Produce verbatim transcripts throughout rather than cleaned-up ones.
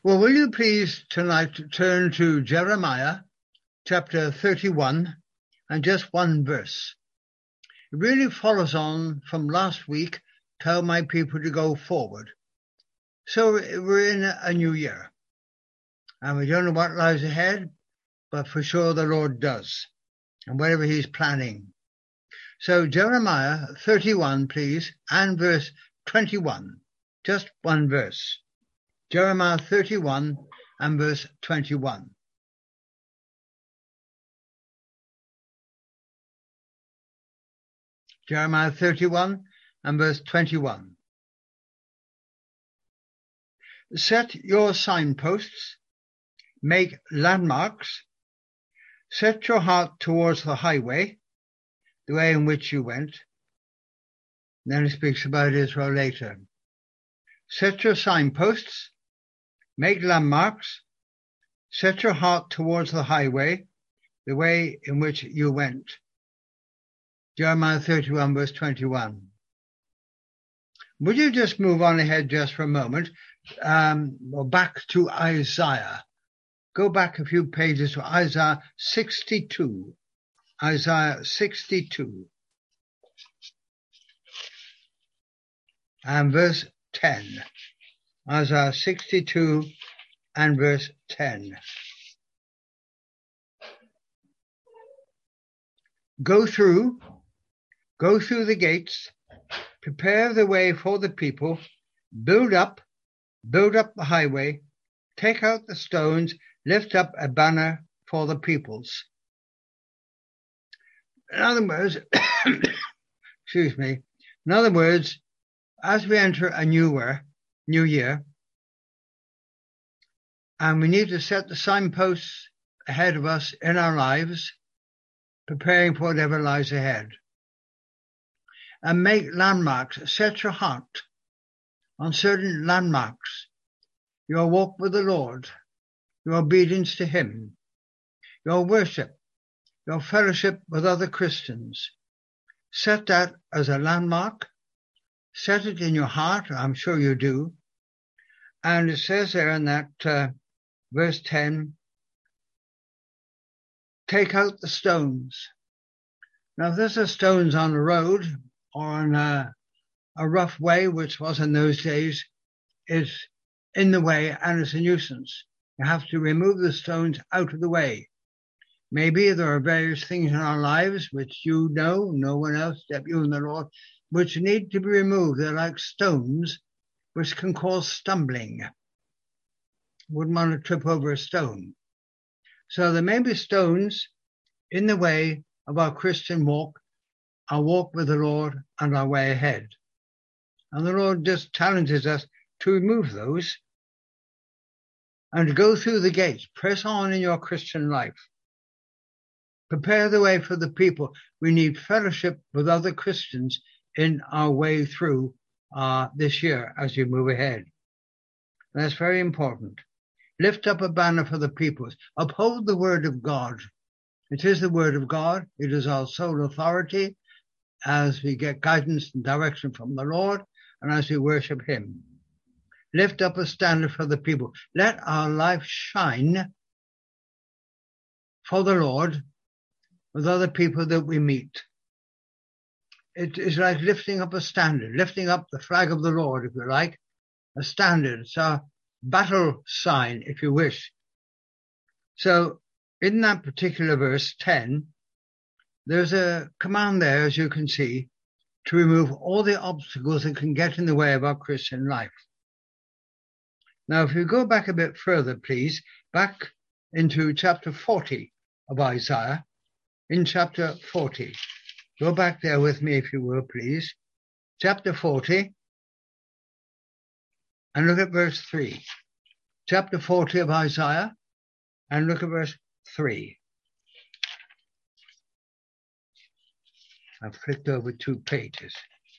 Well, will you please tonight turn to Jeremiah chapter thirty-one and just one verse. It really follows on from last week, tell my people to go forward. So we're in a new year and we don't know what lies ahead, but for sure the Lord does and whatever he's planning. So Jeremiah thirty-one, please, and verse twenty-one, just one verse. Jeremiah thirty-one and verse twenty-one. Jeremiah thirty-one and verse twenty-one. Set your signposts, make landmarks, set your heart towards the highway, the way in which you went. Then he speaks about Israel later. Set your signposts, make landmarks, set your heart towards the highway, the way in which you went. Jeremiah thirty-one, verse twenty-one. Would you just move on ahead just for a moment, um, or back to Isaiah? Go back a few pages to Isaiah sixty-two. Isaiah sixty-two. And verse ten. Isaiah sixty-two and verse ten. Go through, go through the gates, prepare the way for the people, build up, build up the highway, take out the stones, lift up a banner for the peoples. In other words, excuse me, in other words, as we enter a new year, new year, and we need to set the signposts ahead of us in our lives, preparing for whatever lies ahead. And make landmarks, set your heart on certain landmarks. Your walk with the Lord, your obedience to him, your worship, your fellowship with other Christians. Set that as a landmark. Set it in your heart. I'm sure you do. And it says there in that uh, verse ten, take out the stones. Now, if there's a stones on the road or on a, a rough way, which was in those days, is in the way and it's a nuisance. You have to remove the stones out of the way. Maybe there are various things in our lives which you know, no one else except you and the Lord, which need to be removed. They're like stones which can cause stumbling. Wouldn't want to trip over a stone. So there may be stones in the way of our Christian walk, our walk with the Lord and our way ahead. And the Lord just challenges us to remove those and to go through the gates. Press on in your Christian life. Prepare the way for the people. We need fellowship with other Christians in our way through uh, this year as you move ahead. That's very important. Lift up a banner for the peoples. Uphold the word of God. It is the word of God. It is our sole authority as we get guidance and direction from the Lord and as we worship him. Lift up a standard for the people. Let our life shine for the Lord with other people that we meet. It is like lifting up a standard, lifting up the flag of the Lord, if you like, a standard. It's our battle sign, if you wish. So in that particular verse ten, there's a command there, as you can see, to remove all the obstacles that can get in the way of our Christian life. Now, if you go back a bit further, please, back into chapter forty of Isaiah, in chapter forty. Go back there with me, if you will, please. Chapter forty, and look at verse three. Chapter forty of Isaiah, and look at verse three. I've flipped over two pages.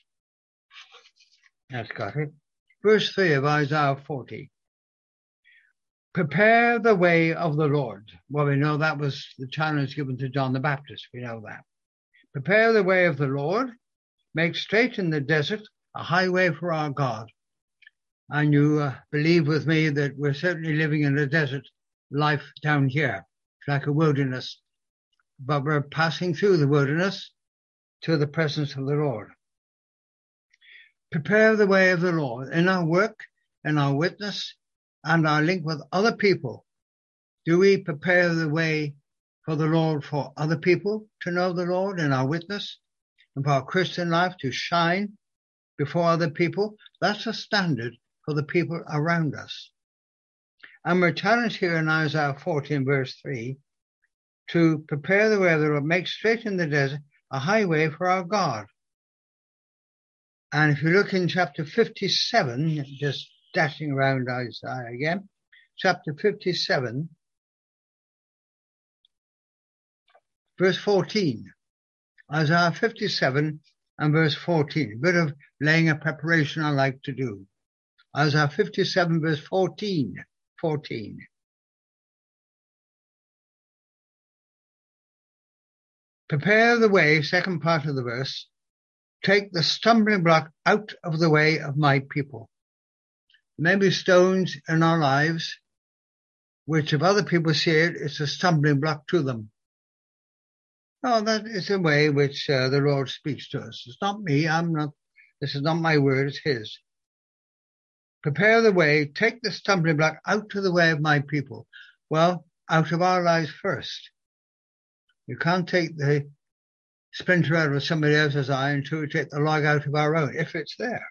That's got it. Verse three of Isaiah forty. Prepare the way of the Lord. Well, we know that was the challenge given to John the Baptist. We know that. Prepare the way of the Lord. Make straight in the desert a highway for our God. And you uh, believe with me that we're certainly living in a desert life down here. It's like a wilderness. But we're passing through the wilderness to the presence of the Lord. Prepare the way of the Lord in our work, in our witness, and our link with other people. Do we prepare the way for the Lord for other people to know the Lord in our witness and for our Christian life to shine before other people? That's a standard for the people around us. And we're challenged here in Isaiah fourteen, verse three, to prepare the way of the Lord, make straight in the desert a highway for our God. And if you look in chapter fifty-seven, just dashing around Isaiah again, chapter fifty-seven, verse fourteen. Isaiah fifty-seven and verse fourteen. A bit of laying a preparation I like to do. Isaiah fifty-seven, verse fourteen. fourteen. Prepare the way, second part of the verse. Take the stumbling block out of the way of my people. Maybe stones in our lives, which if other people see it, it's a stumbling block to them. Oh, that is the way which uh, the Lord speaks to us. It's not me. I'm not, this is not my word. It's his. Prepare the way. Take the stumbling block out of the way of my people. Well, out of our lives first. You can't take the splinter out of somebody else's eye until we take the log out of our own, if it's there.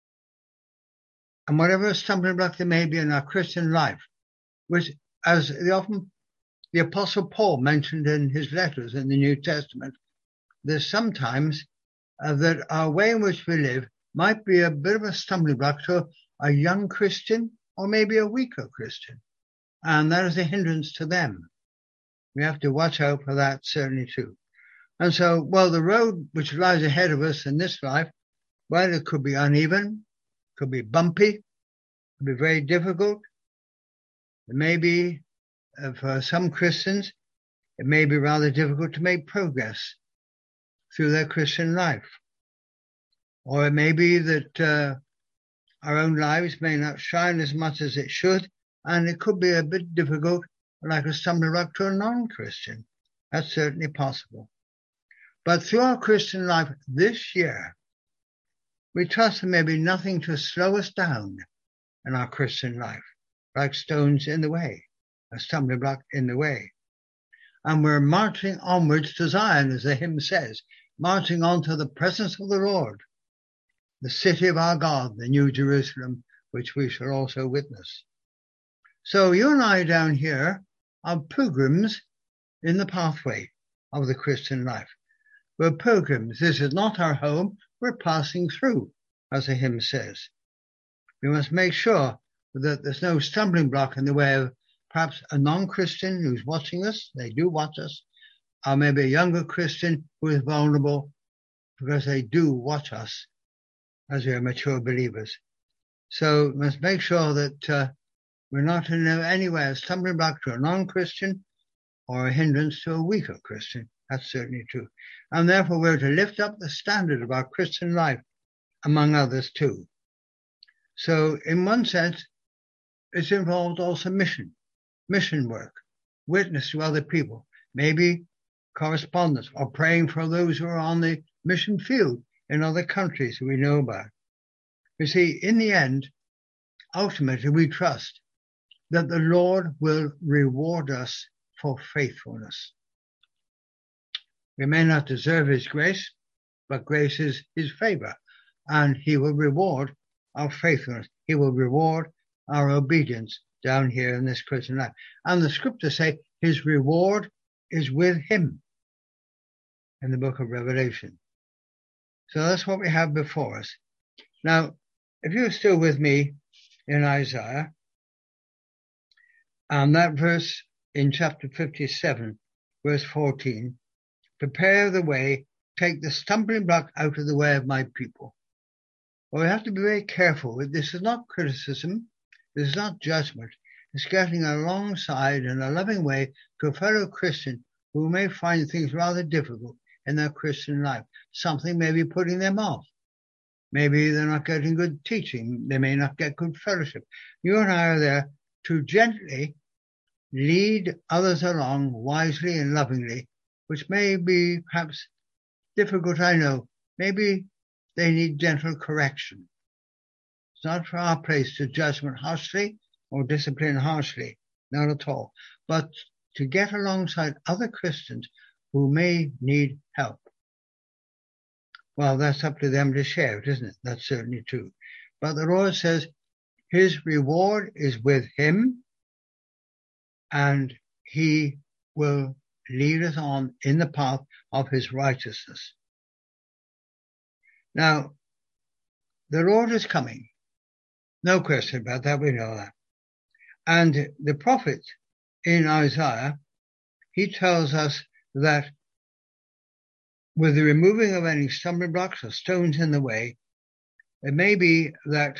And whatever stumbling block there may be in our Christian life, which, as the often the Apostle Paul mentioned in his letters in the New Testament, there's sometimes uh, that our way in which we live might be a bit of a stumbling block to a young Christian or maybe a weaker Christian. And that is a hindrance to them. We have to watch out for that certainly too. And so, well, the road which lies ahead of us in this life, well, it could be uneven, could be bumpy, could be very difficult. It may be, uh, for some Christians, it may be rather difficult to make progress through their Christian life. Or it may be that uh, our own lives may not shine as much as it should, and it could be a bit difficult, like a stumbling block to a non-Christian. That's certainly possible. But through our Christian life this year, we trust there may be nothing to slow us down in our Christian life, like stones in the way, a stumbling block in the way. And we're marching onwards to Zion, as the hymn says, marching on to the presence of the Lord, the city of our God, the New Jerusalem, which we shall also witness. So you and I down here are pilgrims in the pathway of the Christian life. We're pilgrims. This is not our home. We're passing through, as the hymn says. We must make sure that there's no stumbling block in the way of perhaps a non-Christian who's watching us. They do watch us. Or maybe a younger Christian who is vulnerable, because they do watch us as we are mature believers. So we must make sure that uh, we're not in any way a stumbling block to a non-Christian or a hindrance to a weaker Christian. That's certainly true. And therefore we're to lift up the standard of our Christian life, among others too. So in one sense, it's involved also mission, mission work, witness to other people, maybe correspondence or praying for those who are on the mission field in other countries we know about. You see, in the end, ultimately we trust that the Lord will reward us for faithfulness. We may not deserve his grace, but grace is his favor, and he will reward our faithfulness. He will reward our obedience down here in this Christian life. And the scriptures say his reward is with him in the book of Revelation. So that's what we have before us. Now, if you're still with me in Isaiah, and that verse in chapter fifty-seven, verse fourteen, prepare the way, take the stumbling block out of the way of my people. Well, we have to be very careful. This is not criticism. This is not judgment. It's getting alongside in a loving way to a fellow Christian who may find things rather difficult in their Christian life. Something may be putting them off. Maybe they're not getting good teaching. They may not get good fellowship. You and I are there to gently lead others along wisely and lovingly, which may be perhaps difficult, I know. Maybe they need gentle correction. It's not for our place to judgment harshly or discipline harshly, not at all, but to get alongside other Christians who may need help. Well, that's up to them to share it, isn't it? That's certainly true. But the Lord says his reward is with him, and he will lead us on in the path of his righteousness. Now, the Lord is coming. No question about that. We know that. And the prophet in Isaiah, he tells us that with the removing of any stumbling blocks or stones in the way, it may be that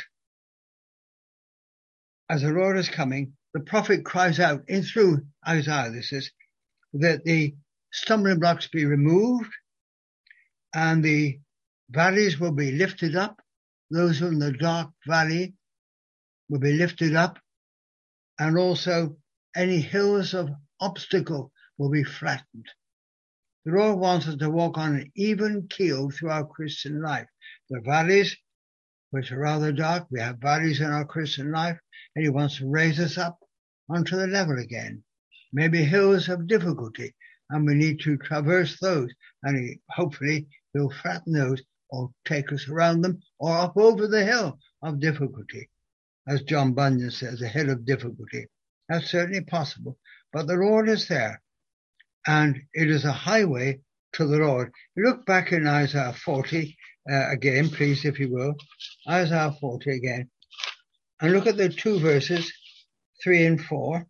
as the Lord is coming, the prophet cries out in through Isaiah, this is, that the stumbling blocks be removed and the valleys will be lifted up. Those in the dark valley will be lifted up, and also any hills of obstacle will be flattened. The Lord wants us to walk on an even keel through our Christian life. The valleys, which are rather dark, we have valleys in our Christian life, and he wants to raise us up onto the level again. Maybe hills of difficulty, and we need to traverse those, and he, hopefully he'll flatten those or take us around them or up over the hill of difficulty. As John Bunyan says, a hill of difficulty. That's certainly possible. But the Lord is there, and it is a highway to the Lord. Look back in Isaiah forty uh, again, please, if you will. Isaiah forty again. And look at the two verses, three and four.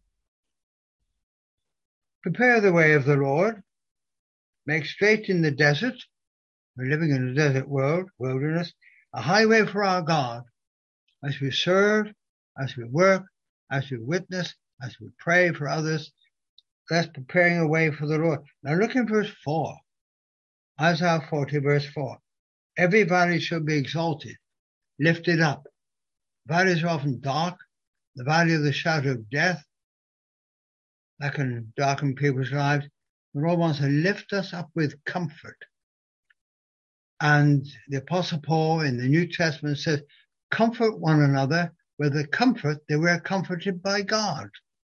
Prepare the way of the Lord. Make straight in the desert. We're living in a desert world, wilderness. A highway for our God. As we serve, as we work, as we witness, as we pray for others, that's preparing a way for the Lord. Now look in verse four. Isaiah forty, verse four. Every valley shall be exalted, lifted up. Valleys are often dark. The valley of the shadow of death, that can darken people's lives. The Lord wants to lift us up with comfort. And the Apostle Paul in the New Testament says, comfort one another with the comfort that we're comforted by God.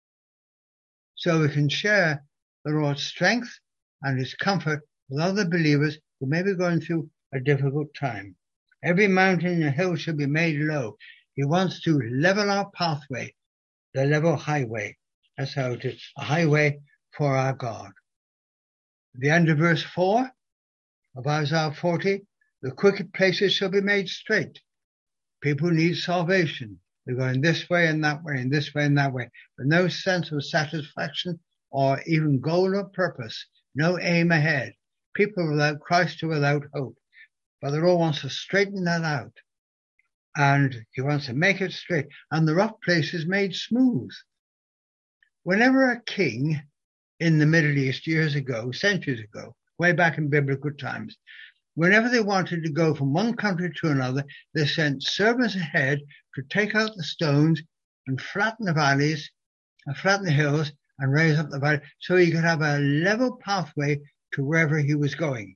So we can share the Lord's strength and his comfort with other believers who may be going through a difficult time. Every mountain and hill shall be made low. He wants to level our pathway, the level highway. That's how it is, a highway for our God. At the end of verse four of Isaiah forty, the crooked places shall be made straight. People need salvation. They're going this way and that way and this way and that way, but no sense of satisfaction or even goal or purpose, no aim ahead. People without Christ are without hope. But the Lord wants to straighten that out, and he wants to make it straight, and the rough places made smooth. Whenever a king in the Middle East years ago, centuries ago, way back in biblical times, whenever they wanted to go from one country to another, they sent servants ahead to take out the stones and flatten the valleys and flatten the hills and raise up the valley so he could have a level pathway to wherever he was going.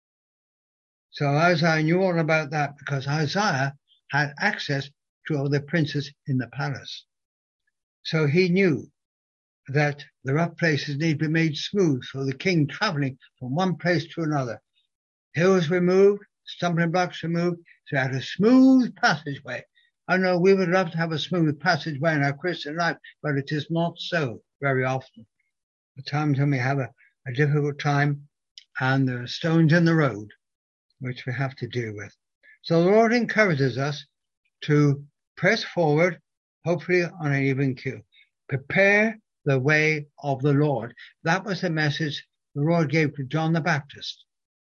So Isaiah knew all about that because Isaiah had access to all the princes in the palace. So he knew that the rough places need to be made smooth for the king traveling from one place to another. Hills removed, stumbling blocks removed, so he had a smooth passageway. I know we would love to have a smooth passageway in our Christian life, but it is not so very often. The times when we have a, a difficult time and there are stones in the road, which we have to deal with. So the Lord encourages us to press forward, hopefully on an even keel. Prepare the way of the Lord. That was the message the Lord gave to John the Baptist.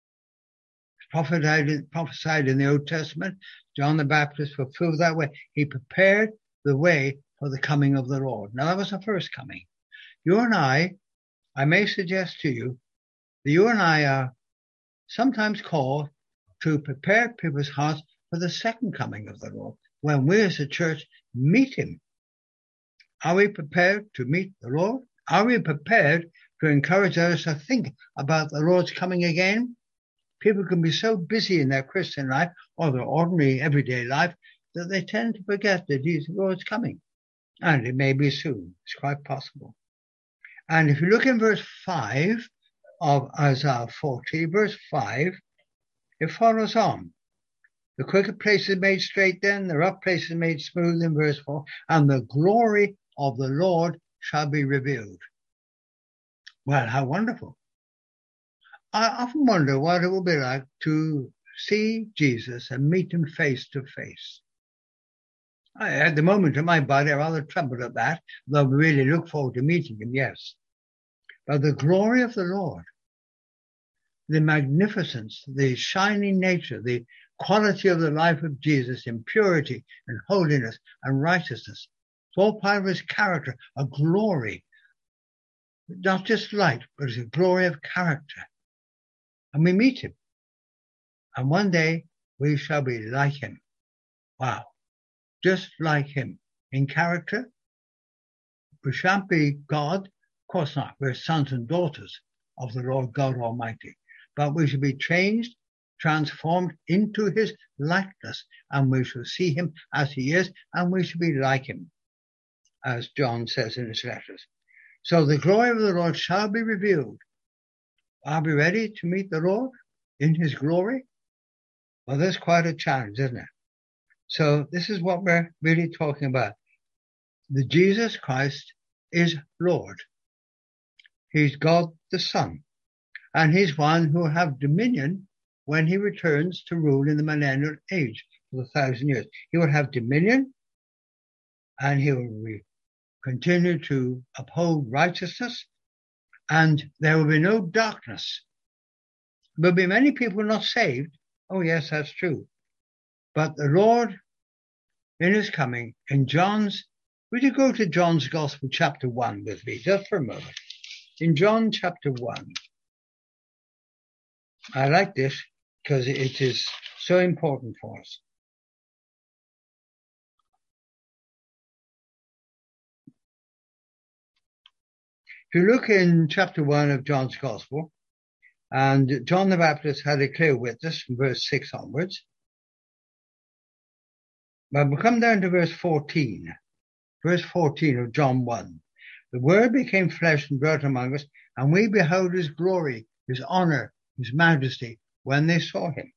Prophesied, prophesied in the Old Testament, John the Baptist fulfilled that way. He prepared the way for the coming of the Lord. Now that was the first coming. You and I, I may suggest to you that you and I are sometimes called to prepare people's hearts for the second coming of the Lord, when we as a church meet him. Are we prepared to meet the Lord? Are we prepared to encourage others to think about the Lord's coming again? People can be so busy in their Christian life or their ordinary everyday life that they tend to forget that the Lord's coming. And it may be soon. It's quite possible. And if you look in verse five of Isaiah forty, verse five, it follows on. The crooked places made straight then, the rough places made smooth in verse four, and the glory of the Lord shall be revealed. Well, how wonderful. I often wonder what it will be like to see Jesus and meet him face to face. I, at the moment in my body, I rather tremble at that, though I really look forward to meeting him, yes. But the glory of the Lord, the magnificence, the shining nature, the quality of the life of Jesus in purity and holiness and righteousness, it's all part of his character, a glory, not just light, but it's a glory of character. And we meet him. And one day we shall be like him. Wow. Just like him. In character, we shan't be God. Of course not. We're sons and daughters of the Lord God Almighty. But we shall be changed, transformed into his likeness. And we shall see him as he is. And we shall be like him, as John says in his letters. So the glory of the Lord shall be revealed. Are we ready to meet the Lord in his glory? Well, that's quite a challenge, isn't it? So this is what we're really talking about. The Jesus Christ is Lord. He's God the Son. And he's one who will have dominion when he returns to rule in the millennial age for the thousand years. He will have dominion and he will re- continue to uphold righteousness. And there will be no darkness. There will be many people not saved. Oh, yes, that's true. But the Lord, in his coming, in John's, would you go to John's Gospel, chapter one with me, just for a moment. In John chapter one, I like this because it is so important for us. If you look in chapter one of John's Gospel, and John the Baptist had a clear witness from verse six onwards. But we come down to verse fourteen. Verse fourteen of John one. The Word became flesh and dwelt among us, and we beheld his glory, his honor, his majesty, when they saw him.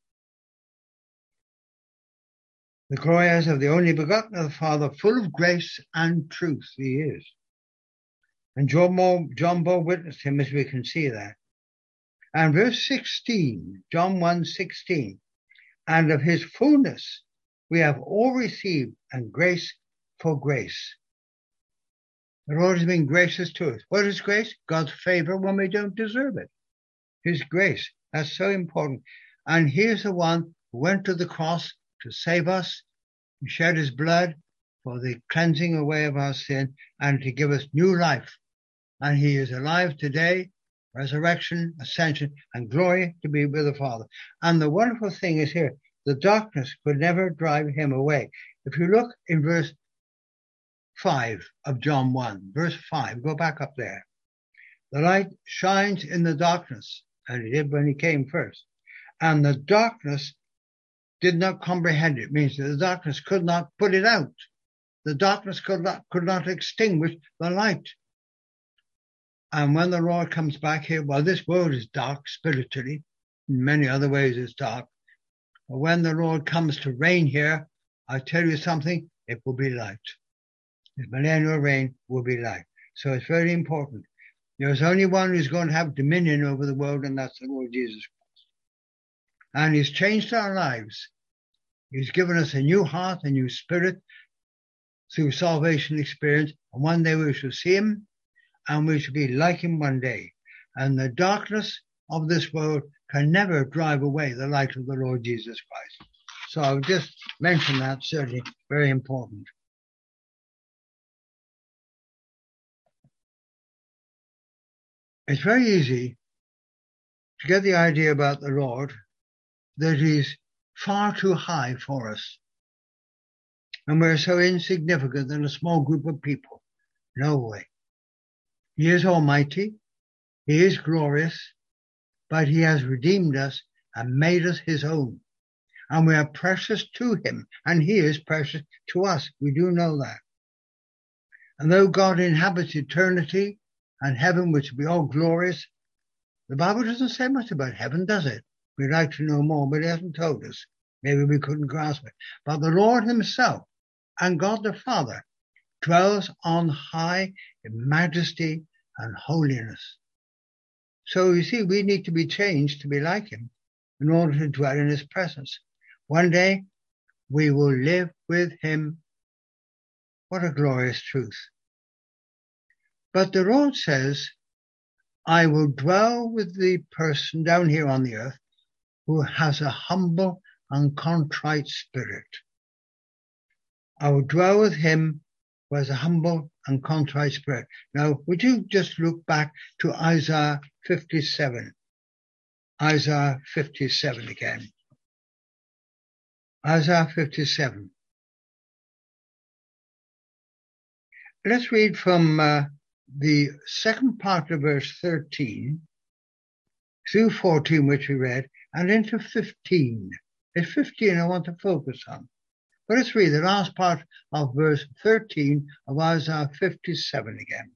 The glory as of the only begotten of the Father, full of grace and truth he is. And John, more, John bore witness to him, as we can see there. And verse sixteen, John one sixteen, and of his fullness we have all received, and grace for grace. The Lord has been gracious to us. What is grace? God's favor when we don't deserve it. His grace. That's so important. And here's the one who went to the cross to save us, who shed his blood for the cleansing away of our sin and to give us new life. And he is alive today, resurrection, ascension, and glory to be with the Father. And the wonderful thing is here, the darkness could never drive him away. If you look in verse five of John one, verse five, go back up there. The light shines in the darkness, and it did when he came first. And the darkness did not comprehend it. It means that the darkness could not put it out. The darkness could not, could not extinguish the light. And when the Lord comes back here, well, this world is dark spiritually. In many other ways it's dark. But when the Lord comes to reign here, I tell you something, it will be light. His millennial reign will be light. So it's very important. There's only one who's going to have dominion over the world, and that's the Lord Jesus Christ. And he's changed our lives. He's given us a new heart, a new spirit through salvation experience. And one day we shall see him, and we shall be like him one day. And the darkness of this world can never drive away the light of the Lord Jesus Christ. So I'll just mention that, certainly very important. It's very easy to get the idea about the Lord that he's far too high for us. And we're so insignificant in a small group of people. No way. He is almighty. He is glorious, but he has redeemed us and made us his own. And we are precious to him, and he is precious to us. We do know that. And though God inhabits eternity and heaven, which will be all glorious, the Bible doesn't say much about heaven, does it? We'd like to know more, but he hasn't told us. Maybe we couldn't grasp it. But the Lord himself and God the Father dwells on high in majesty and holiness. So you see, we need to be changed to be like him in order to dwell in his presence. One day we will live with him. What a glorious truth. But the Lord says, I will dwell with the person down here on the earth who has a humble and contrite spirit. I will dwell with him who has a humble and contrite spirit. Now, would you just look back to Isaiah fifty-seven? Isaiah fifty-seven again. Isaiah fifty-seven. Let's read from uh, the second part of verse thirteen through fourteen, which we read, and into fifteen. It's fifteen I want to focus on. But let's read the last part of verse thirteen of Isaiah fifty-seven again.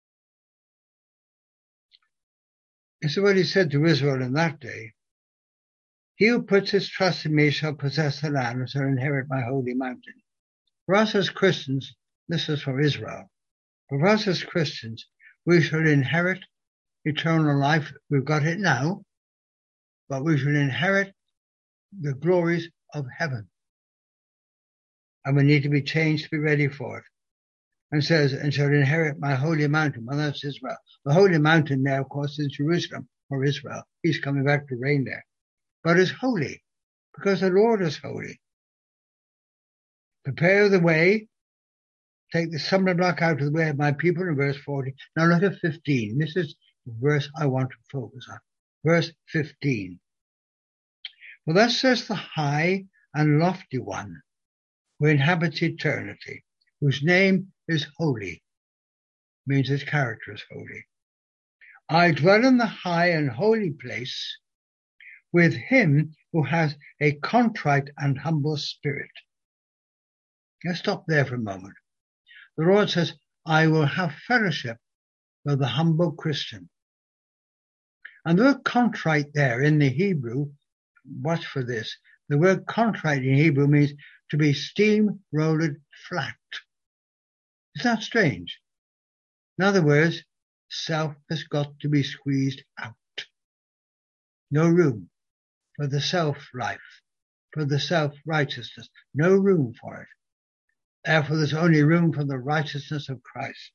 This is what he said to Israel in that day. He who puts his trust in me shall possess the land and shall inherit my holy mountain. For us as Christians, this is for Israel. For us as Christians, we shall inherit eternal life. We've got it now, but we shall inherit the glories of heaven. And we need to be changed to be ready for it. And says, and shall inherit my holy mountain. Well, that's Israel. The holy mountain there, of course, is Jerusalem, or Israel. He's coming back to reign there. But it's holy, because the Lord is holy. Prepare the way. Take the stumbling block out of the way of my people in verse forty. Now look at fifteen. This is the verse I want to focus on. Verse fifteen. For thus says the high and lofty one, who inhabits eternity, whose name is holy, means his character is holy. I dwell in the high and holy place with him who has a contrite and humble spirit. Let's stop there for a moment. The Lord says, I will have fellowship with the humble Christian. And the word contrite there in the Hebrew, watch for this. The word contrite in Hebrew means to be steam-rolled flat. Is that strange? In other words, self has got to be squeezed out. No room for the self-life, for the self-righteousness. No room for it. Therefore, there's only room for the righteousness of Christ.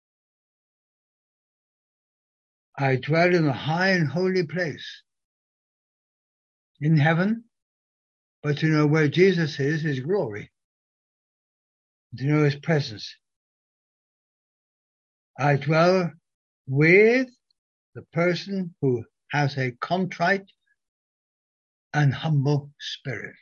I dwell in the high and holy place in heaven, but to know where Jesus is, his glory, to know his presence. I dwell with the person who has a contrite and humble spirit.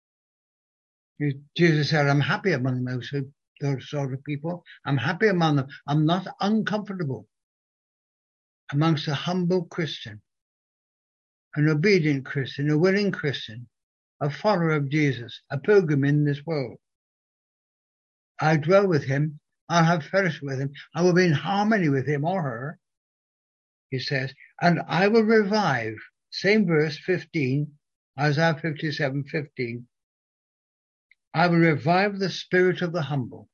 Jesus said, I'm happy among those, those sort of people. I'm happy among them. I'm not uncomfortable amongst a humble Christian, an obedient Christian, a willing Christian, a follower of Jesus, a pilgrim in this world. I dwell with him. I'll have fellowship with him. I will be in harmony with him or her, he says, and I will revive, same verse fifteen, Isaiah fifty-seven fifteen. I will revive the spirit of the humble,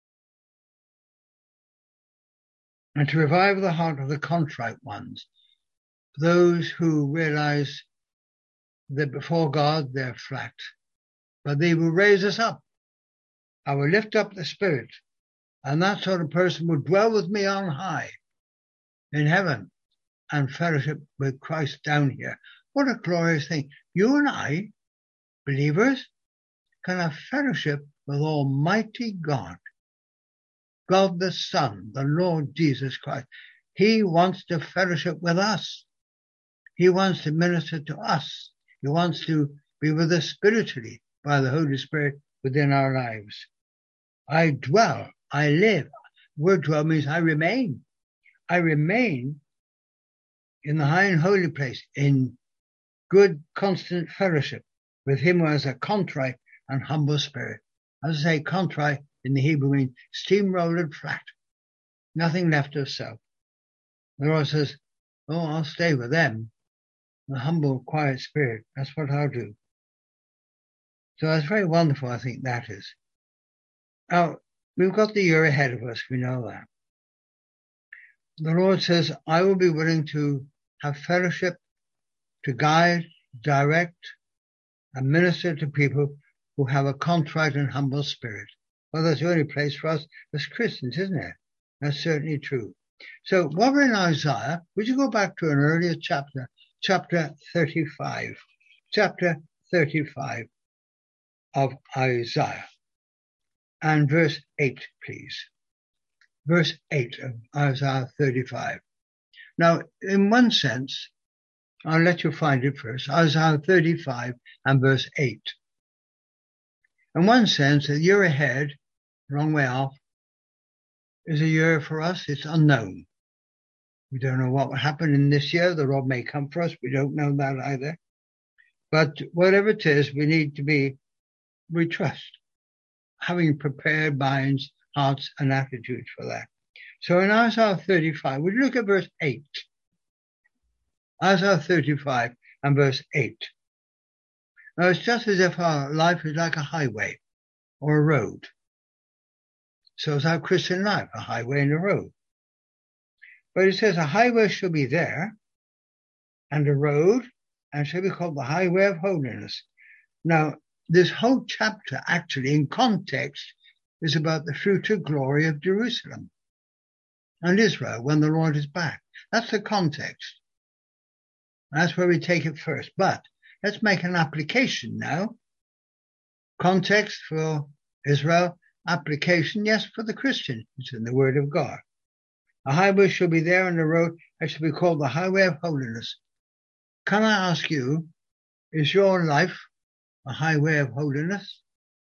and to revive the heart of the contrite ones, those who realize that before God they're flat, but they will raise us up. I will lift up the spirit, and that sort of person will dwell with me on high in heaven and fellowship with Christ down here. What a glorious thing. You and I, believers, can have fellowship with Almighty God, God the Son, the Lord Jesus Christ. He wants to fellowship with us. He wants to minister to us. He wants to be with us spiritually by the Holy Spirit within our lives. I dwell, I live. Word dwell means I remain. I remain in the high and holy place, in good, constant fellowship with him who has a contrite and humble spirit. As I say, contrite in the Hebrew means steamrolled flat, nothing left of self. The Lord says, oh, I'll stay with them, the humble, quiet spirit. That's what I'll do. So that's very wonderful, I think that is. Now, we've got the year ahead of us, we know that. The Lord says, I will be willing to have fellowship, to guide, direct, and minister to people who have a contrite and humble spirit. Well, that's the only place for us as Christians, isn't it? That's certainly true. So while we're in Isaiah, would you go back to an earlier chapter, chapter thirty-five, chapter thirty-five of Isaiah, and verse eight, please. Verse eight of Isaiah thirty-five. Now, in one sense, I'll let you find it first, Isaiah thirty-five and verse eight. In one sense, the year ahead, a long way off, is a year for us, it's unknown. We don't know what will happen in this year. The Lord may come for us. We don't know that either. But whatever it is, we need to be, we trust, having prepared minds, hearts, and attitudes for that. So in Isaiah thirty-five, we look at verse eight. Isaiah thirty-five and verse eight. Now it's just as if our life is like a highway or a road. So is our Christian life, a highway and a road. But it says a highway shall be there, and a road, and shall be called the highway of holiness. Now, this whole chapter actually in context is about the future glory of Jerusalem and Israel when the Lord is back. That's the context. That's where we take it first. But let's make an application now. Context for Israel, application, yes, for the Christian. It's in the Word of God. A highway shall be there, and a road that shall be called the highway of holiness. Can I ask you, is your life a highway of holiness?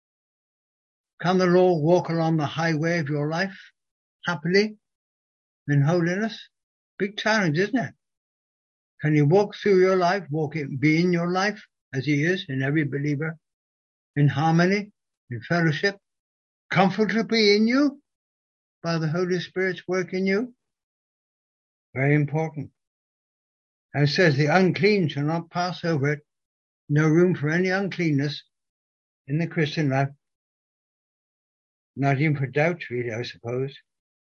Can the Lord walk along the highway of your life happily in holiness? Big challenge, isn't it? Can you walk through your life, walk it, be in your life as he is in every believer, in harmony, in fellowship, comfortably in you by the Holy Spirit's work in you? Very important. And it says the unclean shall not pass over it. No room for any uncleanness in the Christian life. Not even for doubt, really, I suppose.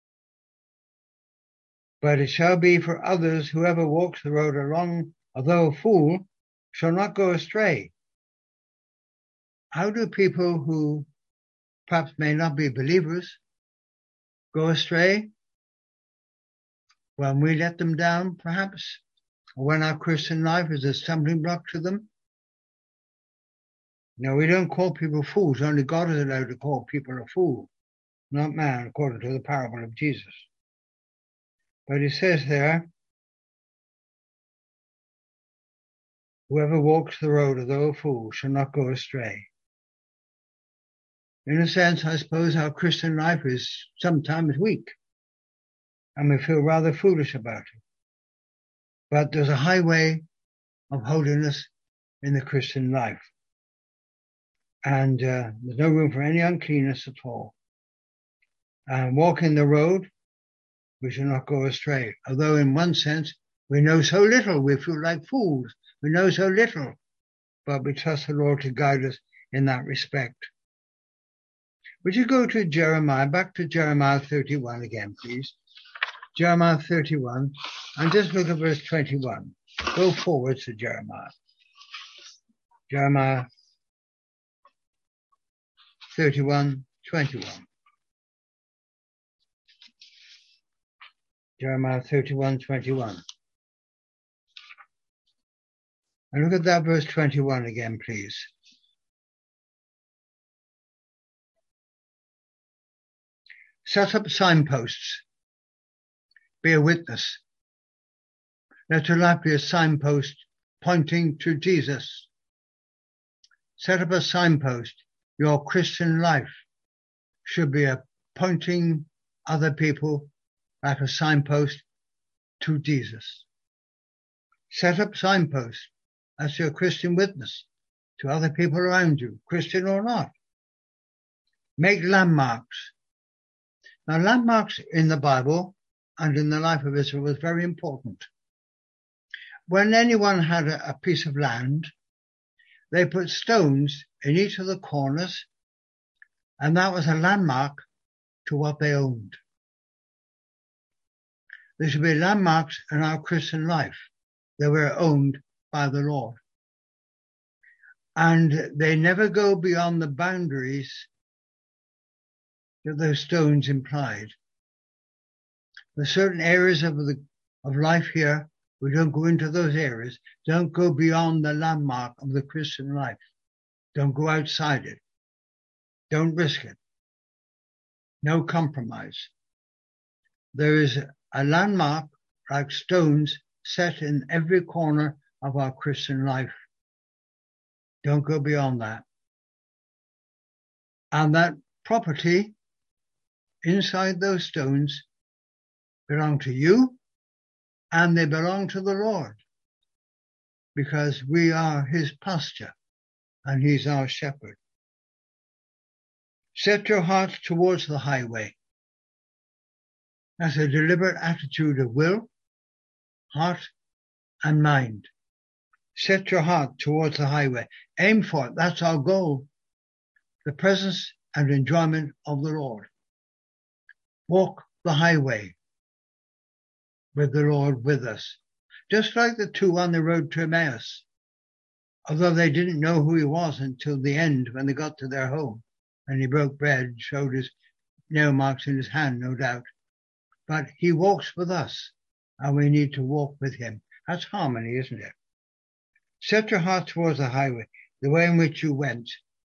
But it shall be for others, whoever walks the road along, although a fool, shall not go astray. How do people who perhaps may not be believers go astray? When we let them down, perhaps, or when our Christian life is a stumbling block to them. No, we don't call people fools. Only God is allowed to call people a fool, not man, according to the parable of Jesus. But it says there, whoever walks the road, although a fool, shall not go astray. In a sense, I suppose our Christian life is sometimes weak, and we feel rather foolish about it. But there's a highway of holiness in the Christian life. And uh, there's no room for any uncleanness at all. And walking the road, we shall not go astray. Although in one sense, we know so little, we feel like fools. We know so little, but we trust the Lord to guide us in that respect. Would you go to Jeremiah, back to Jeremiah thirty-one again, please? Jeremiah thirty-one, and just look at verse twenty-one. Go forward to Jeremiah. Jeremiah thirty-one, twenty-one. Jeremiah thirty-one, twenty-one. And look at that verse twenty-one again, please. Set up signposts. Be a witness. Let your life be a signpost pointing to Jesus. Set up a signpost. Your Christian life should be a pointing other people like a signpost to Jesus. Set up signposts as your Christian witness to other people around you, Christian or not. Make landmarks. Now, landmarks in the Bible and in the life of Israel was very important. When anyone had a, a piece of land, they put stones in each of the corners, and that was a landmark to what they owned. There should be landmarks in our Christian life that were owned by the Lord. And they never go beyond the boundaries that those stones implied. There's certain areas of the of life here, we don't go into those areas. Don't go beyond the landmark of the Christian life. Don't go outside it. Don't risk it. No compromise. There is a landmark like stones set in every corner of our Christian life. Don't go beyond that. And that property inside those stones belong to you, and they belong to the Lord, because we are his pasture and he's our shepherd. Set your heart towards the highway. That's a deliberate attitude of will, heart, and mind. Set your heart towards the highway. Aim for it. That's our goal. The presence and enjoyment of the Lord. Walk the highway with the Lord with us. Just like the two on the road to Emmaus. Although they didn't know who he was until the end when they got to their home. And he broke bread, showed his nail marks in his hand, no doubt. But he walks with us, and we need to walk with him. That's harmony, isn't it? Set your heart towards the highway, the way in which you went.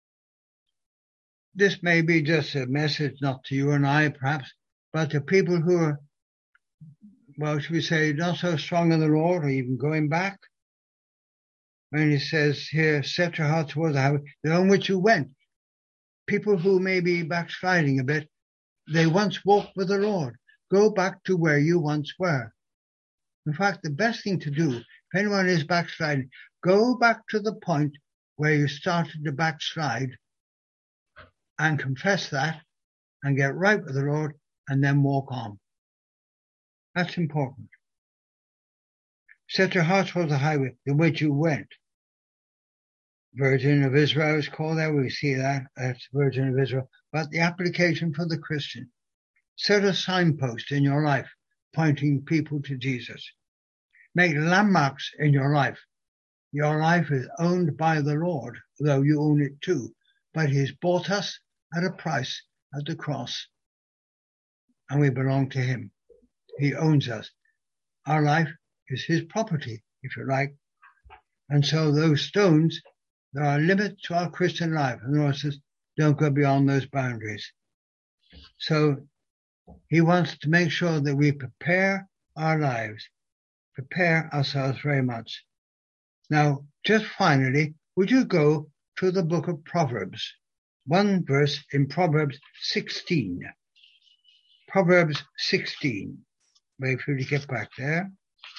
This may be just a message, not to you and I, perhaps, but to people who are, well, should we say, not so strong in the Lord, or even going back. When he says here, set your heart towards the highway, the way in which you went. People who may be backsliding a bit, they once walked with the Lord. Go back to where you once were. In fact, the best thing to do, if anyone is backsliding, go back to the point where you started to backslide and confess that and get right with the Lord and then walk on. That's important. Set your heart towards the highway in which you went. Virgin of Israel is called there. We see that. That's Virgin of Israel. But the application for the Christian. Set a signpost in your life pointing people to Jesus. Make landmarks in your life. Your life is owned by the Lord, though you own it too. But he's bought us at a price at the cross. And we belong to him. He owns us. Our life is his property, if you like. And so those stones, there are limits to our Christian life. And the Lord says, don't go beyond those boundaries. So he wants to make sure that we prepare our lives, prepare ourselves very much. Now, just finally, would you go to the book of Proverbs? One verse in Proverbs sixteen. Proverbs sixteen. Wait for you to get back there.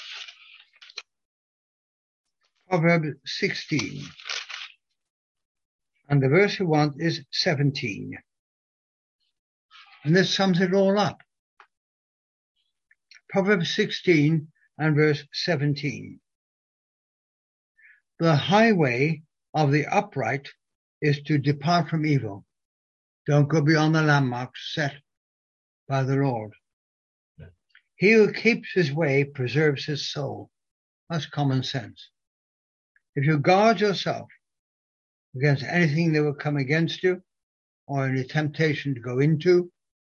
Proverbs sixteen. And the verse we want is seventeen. And this sums it all up. Proverbs sixteen and verse seventeen. The highway of the upright is to depart from evil. Don't go beyond the landmarks set by the Lord. He who keeps his way preserves his soul. That's common sense. If you guard yourself against anything that will come against you or any temptation to go into,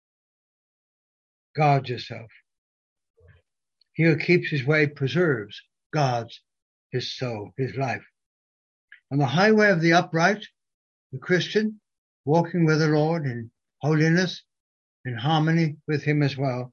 guard yourself. He who keeps his way preserves, guards his soul, his life. On the highway of the upright, the Christian, walking with the Lord in holiness, in harmony with him as well,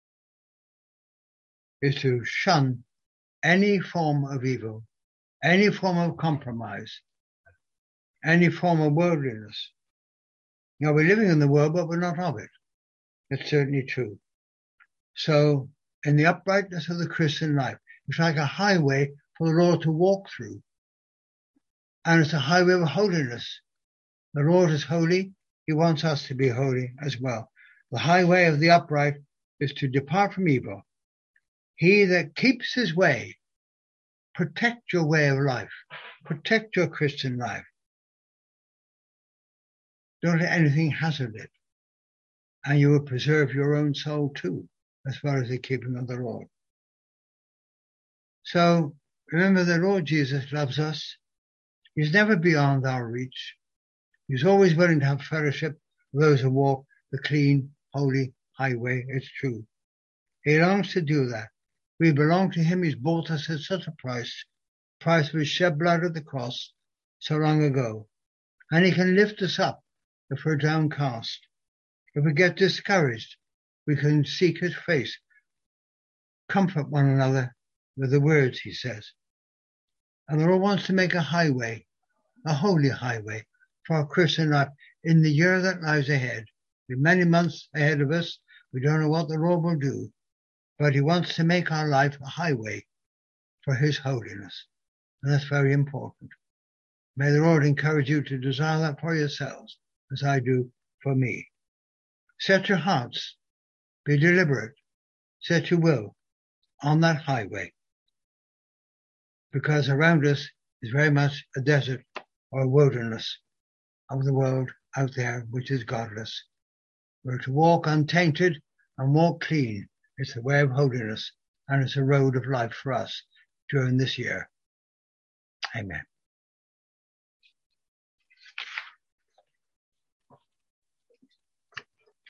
is to shun any form of evil, any form of compromise. any form of worldliness. Now, we're living in the world, but we're not of it. It's certainly true. So, in the uprightness of the Christian life, it's like a highway for the Lord to walk through. And it's a highway of holiness. The Lord is holy. He wants us to be holy as well. The highway of the upright is to depart from evil. He that keeps his way, protect your way of life. Protect your Christian life. Don't let anything hazard it. And you will preserve your own soul too, as far as the keeping of the Lord. So remember, the Lord Jesus loves us. He's never beyond our reach. He's always willing to have fellowship with those who walk the clean, holy highway. It's true. He longs to do that. We belong to him. He's bought us at such a price, price of his shed blood at the cross so long ago. And he can lift us up if we're downcast. If we get discouraged, we can seek his face, comfort one another with the words he says. And the Lord wants to make a highway, a holy highway for our Christian life in the year that lies ahead. With many months ahead of us, we don't know what the Lord will do, but he wants to make our life a highway for his holiness. And that's very important. May the Lord encourage you to desire that for yourselves, as I do for me. Set your hearts, be deliberate, set your will on that highway, because around us is very much a desert or a wilderness of the world out there which is godless. We're to walk untainted and walk clean. It's the way of holiness, and it's a road of life for us during this year. Amen.